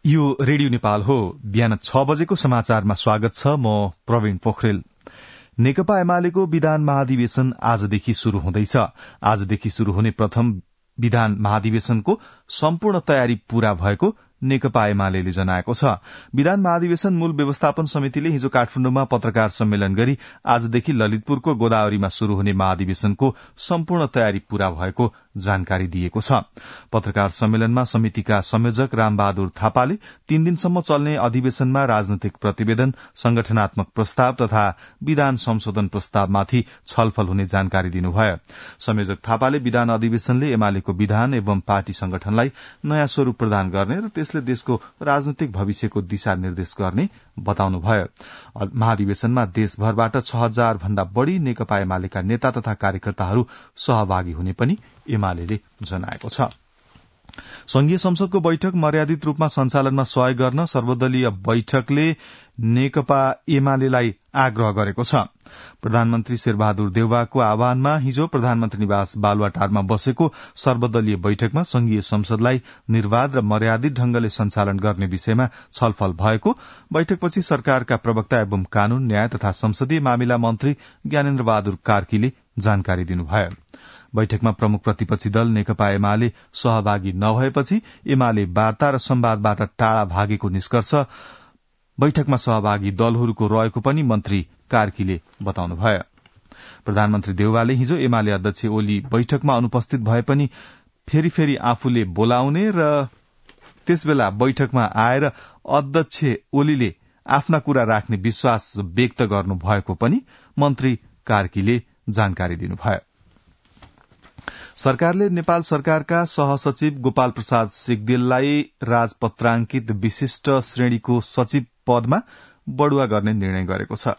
यो रेडियो नेपाल हो। बिहान 6 बजेको समाचारमा स्वागत छ। म प्रवीण पोखरेल। नेकपा एमालेको विधान महाधिवेशन आजदेखि शुरू हुँदैछ। आजदेखि शुरू हुने प्रथम विधान महाधिवेशनको सम्पूर्ण तयारी पूरा भएको नेकपा एमाले जनाएको छ। विधान महाधिवेशन मूल व्यवस्थापन समितिले हिजो काठमाडौँमा पत्रकार सम्मेलन गरी आजदेखि ललितपुरको गोदावरीमा शुरू हुने महाधिवेशनको सम्पूर्ण तयारी पूरा भएको जानकारी दिएको छ। पत्रकार सम्मेलनमा समितिका संयोजक रामबहादुर थापाले 3 दिनसम्म चल्ने अधिवेशनमा राजनैतिक प्रतिवेदन, संगठनात्मक प्रस्ताव तथा विधान संशोधन प्रस्तावमाथि छलफल हुने जानकारी दिनुभयो। संयोजक थापाले विधान अधिवेशनले एमालेको विधान एवं पार्टी संगठनलाई नयाँ स्वरूप प्रदान गर्ने र त्यसले देशको राजनैतिक भविष्यको दिशा निर्देश गर्ने बताउनुभयो। महाधिवेशनमा देशभरबाट 6000 भन्दा बढ़ी नेकपा एमालेका नेता तथा कार्यकर्ताहरू सहभागी हुने पनि एमाले जनाएको छ। संघीय संसदको बैठक मर्यादित रूपमा सञ्चालनमा सहयोग गर्न सर्वदलीय बैठकले नेकपा एमालेलाई आग्रह गरेको छ। प्रधानमन्त्री शेरबहादुर देउवाको आह्वानमा हिजो प्रधानमन्त्री निवास बालुवाटारमा बसेको सर्वदलीय बैठकमा संघीय संसदलाई निर्वाध र मर्यादित ढंगले सञ्चालन गर्ने विषयमा छलफल भएको बैठकपछि सरकारका प्रवक्ता एवं कानून, न्याय तथा संसदीय मामिला मन्त्री ज्ञानेन्द्र बहादुर कार्कीले जानकारी दिनुभयो। बैठकमा प्रमुख प्रतिपक्षी दल नेकपा एमाले सहभागी नभएपछि एमाले वार्ता र संवादबाट टाढा भागेको निष्कर्ष बैठकमा सहभागी दलहरूको रहेको पनि मन्त्री कार्कीले बताउनुभयो। प्रधानमन्त्री देउवाले हिजो एमाले अध्यक्ष ओली बैठकमा अनुपस्थित भए पनि फेरि आफूले बोलाउने र त्यसबेला बैठकमा आएर अध्यक्ष ओलीले आफ्ना कुरा राख्ने विश्वास व्यक्त गर्नु भएको पनि मन्त्री कार्कीले जानकारी दिनुभयो। सरकारले नेपाल सरकारका सहसचिव गोपाल प्रसाद सिग्देललाई राजपत्रांकित विशिष्ट श्रेणीको सचिव पदमा बढ़ुवा गर्ने निर्णय गरेको छ।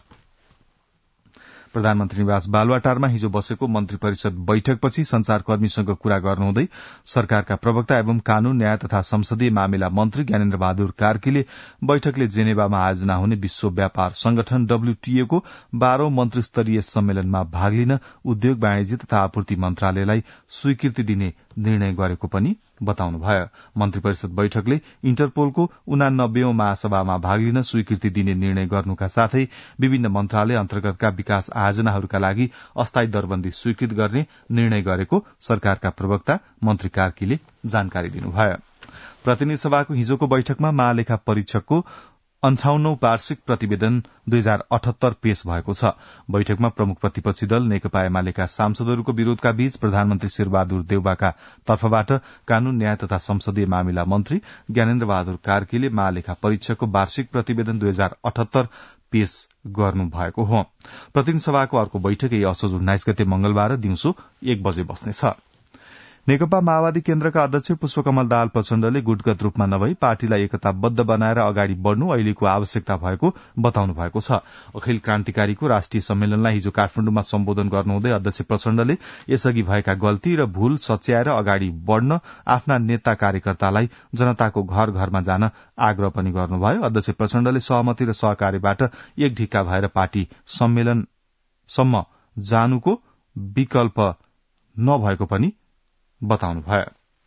प्रधानमन्त्री निवास बालुवाटारमा हिजो बसेको मन्त्री परिषद बैठकपछि संचारकर्मीसँग कुरा गर्नुहुँदै सरकारका प्रवक्ता एवं कानून, न्याय तथा संसदीय मामिला मन्त्री ज्ञानेन्द्र बहादुर कार्कीले बैठकले जेनेवामा आयोजना हुने विश्व व्यापार संगठन WTO को 12औं मन्त्री स्तरीय सम्मेलनमा भाग लिन उद्योग, वाणिज्य तथा आपूर्ति मन्त्रालयलाई स्वीकृति दिने निर्णय गरेको पनि बताउनुभयो। मन्त्री परिषद बैठकले इन्टरपोलको 89औं महासभामा भाग लिन स्वीकृति दिने निर्णय गर्नुका साथै विभिन्न मन्त्रालय अन्तर्गतका विकास आयोजनाहरूका लागि अस्थायी दरबन्दी स्वीकृत गर्ने निर्णय गरेको सरकारका प्रवक्ता मन्त्री कार्कीले जानकारी दिनुभयो। प्रतिनिधि सभाको हिजोको बैठकमा महालेखा परीक्षकको 58औं वार्षिक प्रतिवेदन 2078 पेश भएको छ। बैठकमा प्रमुख प्रतिपक्षी दल नेकपा एमालेका सांसदहरूको विरोधका बीच प्रधानमन्त्री शेरबहादुर देउवाका तर्फबाट कानून, न्याय तथा संसदीय मामिला मन्त्री ज्ञानेन्द्र बहादुर कार्कीले महालेखा परीक्षकको वार्षिक प्रतिवेदन 2078 पेश गर्नु भएको हो। प्रतिनिधि सभाको अर्को बैठक यही असोज 19 गते मंगलबार दिउँसो 1 बजे बस्नेछ। नेकपा माओवादी केन्द्रका अध्यक्ष पुष्पकमल दाहाल प्रचण्डले गुटगत रूपमा नभई पार्टीलाई एकताबद्ध बनाएर अगाडि बढ़नु अहिलेको आवश्यकता भएको बताउनु भएको छ। अखिल क्रान्तिकारीको राष्ट्रिय सम्मेलनलाई हिजो काठमाडौँमा सम्बोधन गर्नुहुँदै अध्यक्ष प्रचण्डले यसअघि भएका गल्ती र भूल सच्याएर अगाडि बढ़न आफ्ना नेता कार्यकर्तालाई जनताको घर घरमा जान आग्रह पनि गर्नुभयो। अध्यक्ष प्रचण्डले सहमति र सहकार्यबाट एक ढिक्का भएर पार्टी सम्मेलनसम्म जानुको विकल्प नभएको पनि बताउनुभयो।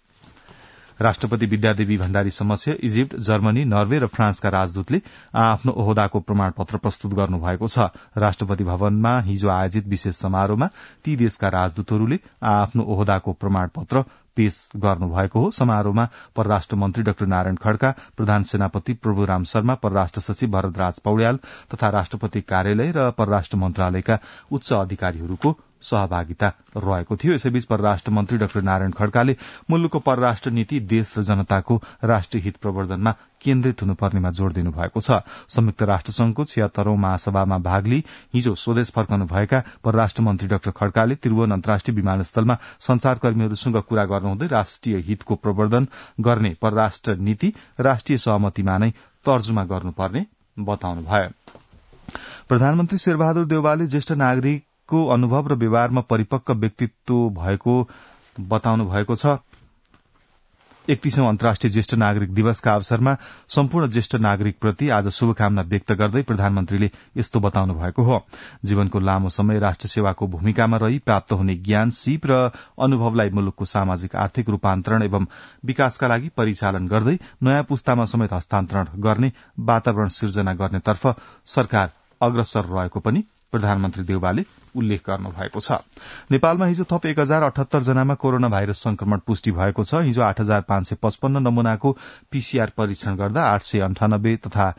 राष्ट्रपति विद्यादेवी भण्डारी समक्ष इजिप्ट, जर्मनी, नर्वे र फ्रान्सका राजदूतले आफ्नो ओहदाको प्रमाणपत्र प्रस्तुत गर्नुभएको छ। राष्ट्रपति भवनमा हिजो आयोजित विशेष समारोहमा ती देशका राजदूतहरूले आफ्नो ओहदाको प्रमाणपत्र पेश गर्नुभएको हो। समारोहमा परराष्ट्र मन्त्री डाक्टर नारायण खड्का, प्रधान सेनापति प्रभुराम शर्मा, परराष्ट्र सचिव भरतराज पौड्याल तथा राष्ट्रपति कार्यालय र परराष्ट्र मन्त्रालयका उच्च अधिकारीहरूको सहभागिता रहेको थियो। यसैबीच परराष्ट्र मन्त्री डाक्टर नारायण खड्काले मुलुकको परराष्ट्र नीति देश र जनताको राष्ट्रिय हित प्रवर्धनमा केन्द्रित हुनुपर्नेमा जोड़ दिनुभएको छ। संयुक्त राष्ट्र संघको 76औं महासभामा भाग लिई हिजो स्वदेश फर्कनु भएका परराष्ट्र मन्त्री डाक्टर खड्काले त्रिभुवन अन्तर्राष्ट्रिय विमानस्थलमा संचारकर्मीहरूसँग कुरा गर्नुहुँदै राष्ट्रिय हितको प्रवर्धन गर्ने परराष्ट्र नीति राष्ट्रिय सहमतिमा नै तर्जुमा गर्नुपर्ने बताउनुभयो। प्रधानमन्त्री शेरबहादुर देउवाले ज्येष्ठ नागरिक को अनुभव र व्यवहारमा परिपक्व व्यक्तित्व भएको बताउनु भएको छ। 31औं अन्तर्राष्ट्रिय ज्येष्ठ नागरिक दिवसका अवसरमा सम्पूर्ण ज्येष्ठ नागरिकप्रति आज शुभकामना व्यक्त गर्दै प्रधानमन्त्रीले यस्तो बताउनु भएको हो। जीवनको लामो समय राष्ट्र सेवाको भूमिकामा रही प्राप्त हुने ज्ञान, सिप र अनुभवलाई मुलुकको सामाजिक आर्थिक रूपान्तरण एवं विकासका लागि परिचालन गर्दै नयाँ पुस्तामा समेत हस्तान्तरण गर्ने वातावरण सिर्जना गर्नेतर्फ सरकार अग्रसर रहेको पनि प्रधानमन्त्री देउवाले उल्लेख गर्नु भएको छ। नेपालमा हिजो थप 1078 जनामा कोरोना भाइरस संक्रमण पुष्टि भएको छ। हिजो 8555 नमूनाको पीसीआर परीक्षण गर्दा 898 तथा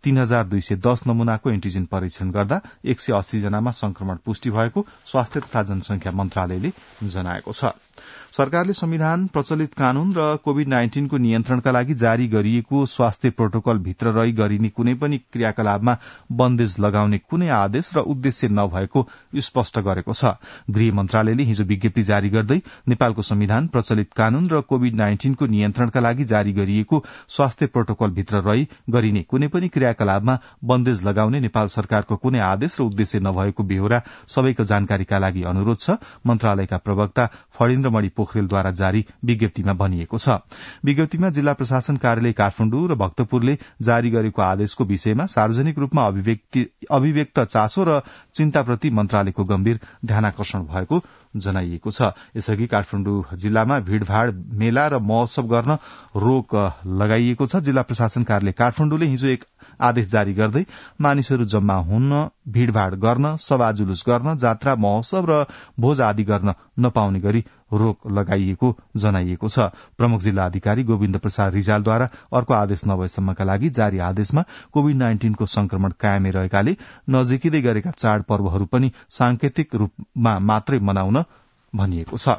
3210 नमूनाको एन्टिजेन परीक्षण गर्दा 180 जनामा संक्रमण पुष्टि भएको स्वास्थ्य तथा जनसंख्या मन्त्रालयले जनाएको छ। सरकारले संविधान, प्रचलित कानून र कोविड-19 को नियन्त्रणका लागि जारी गरिएको स्वास्थ्य प्रोटोकल भित्र रही गरिने कुनै पनि क्रियाकलापमा बन्देज लगाउने कुनै आदेश र उद्देश्य नभएको स्पष्ट गरेको छ। गृह मन्त्रालयले हिजो विज्ञप्ति जारी गर्दै नेपालको संविधान, प्रचलित कानून र कोविड-19 को नियन्त्रणका लागि जारी गरिएको स्वास्थ्य प्रोटोकल भित्र रही गरिने कुनै पनि क्रियाकलापमा बन्देज लगाउने नेपाल सरकारको कुनै आदेश र उद्देश्य नभएको बेहोरा सबैको जानकारीका लागि अनुरोध छ। मन्त्रालयका प्रवक्ता फणिन्द्रमणि पोखरेलद्वारा जारी विज्ञप्तिमा भनिएको छ। विज्ञप्तिमा जिल्ला प्रशासन कार्यालय काठमाडौँ र भक्तपुरले जारी गरेको आदेशको विषयमा सार्वजनिक रूपमा अभिव्यक्त चासो र चिन्ताप्रति मन्त्रालयको गम्भीर ध्यानाकर्षण भएको जनाइएको छ। यसअघि काठमाडौँ जिल्लामा भीड़भाड़, मेला र महोत्सव गर्न रोक लगाइएको छ। जिल्ला प्रशासन कार्यालय काठमाडौँले हिजो एक आदेश जारी गर्दै मानिसहरू जम्मा हुन, भीड़भाड़ गर्न, सभा जुलुस गर्न, जात्रा, महोत्सव र भोज आदि गर्न नपाउने गरी रोक लगाइएको जनाइएको छ। प्रमुख जिल्ला अधिकारी गोविन्द प्रसाद रिजालद्वारा अर्को आदेश नभएसम्मका लागि जारी आदेशमा कोविड-19 को संक्रमण कायमै रहेकाले नजिकिँदै गरेका चाडपर्वहरू पनि सांकेतिक रूपमा मात्रै मनाउन भनिएको छ।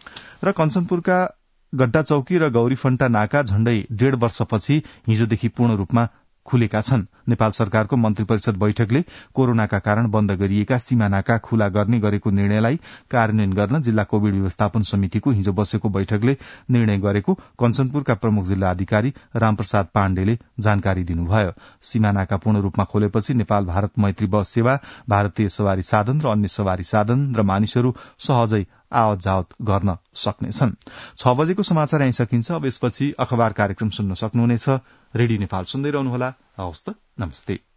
र कञ्चनपुरका गड्डा चौकी र गौरीफण्टा नाका झण्डै 1.5 वर्षपछि हिजोदेखि पूर्ण रूपमा खुलेका छन्। नेपाल सरकारको मन्त्री परिषद बैठकले कोरोनाका कारण बन्द गरिएका सीमा नाका खुला गर्ने गरेको निर्णयलाई कार्यान्वयन गर्न जिल्ला कोविड व्यवस्थापन समितिको हिजो बसेको बैठकले निर्णय गरेको कञ्चनपुरका प्रमुख जिल्ला अधिकारी रामप्रसाद पाण्डेले जानकारी दिनुभयो। सीमा नाका पूर्ण रूपमा खोलेपछि नेपाल भारत मैत्री बस सेवा, भारतीय सवारी साधन र अन्य सवारी साधन र मानिसहरू सहजै आवत जावत गर्न सक्नेछन्। 6 बजेको समाचार यहीँ सकिन्छ। अब यसपछि अखबार कार्यक्रम सुन्न सक्नुहुनेछ। रेडियो नेपाल सुन्दै रहनुहोला। हवस् त, नमस्ते।